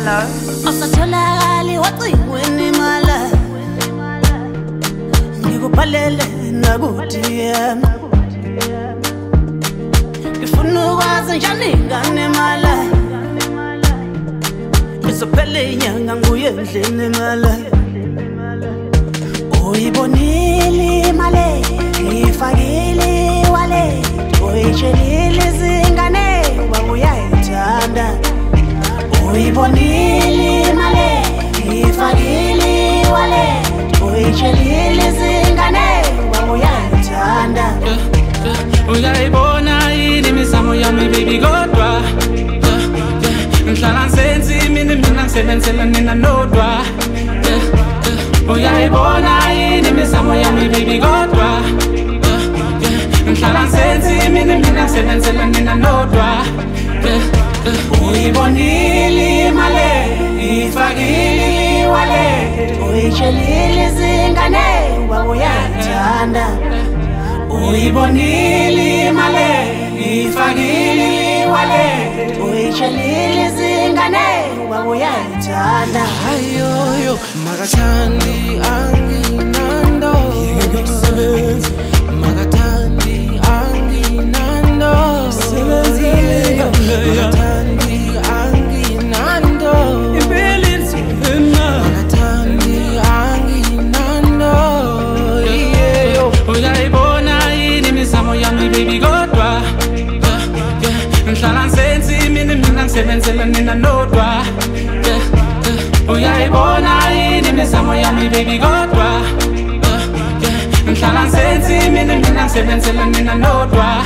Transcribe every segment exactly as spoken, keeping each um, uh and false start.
Hello. Asatholakali wacingweni mala ngikubhalele nakuthi yami ngifuna ukwazi njani ingane mala izophela inyanga nguye endlini mala uyibonile imali ngifakile wale uyitshelile izingane ubuyayithanda uyibonile imali ngifakile wale uyitshelile izingane ubuyayithanda uyayibona yini imizamo yami baby kodwa ngihlala ngisenzi mina mina ngisebenzela nina nodwa uyayibona yini imizamo yami baby kodwa ngihlala ngisenzi mina mina ngisebenzela nina nodwa uyibonile imali ngifakile wale uyitshelile izingane ubuyayithanda uyibonile imali ngifakile wale uyitshelile izingane ubuyayithanda ayoyo makathandi anginando makathandi anginando makathandi anginando makathandi anginando uyayibona yini imizamo yami baby kodwa ngihlala ngisenzi mina mina ngisebenzela nina nodwa uyayibona yini imizamo yami baby kodwa ngihlala ngisenzi mina mina ngisebenzela nina nodwa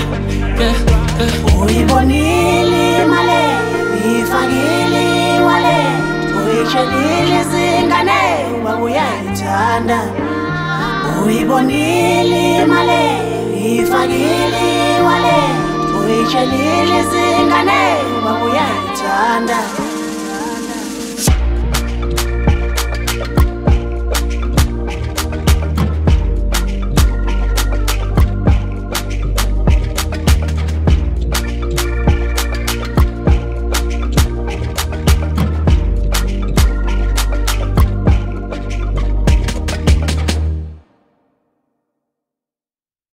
uyibonile imali ngifakile wale uyitshelile izingane ubuyayithanda uyibonile imali ngifakile wale uyitshelile izingane ubuyayithanda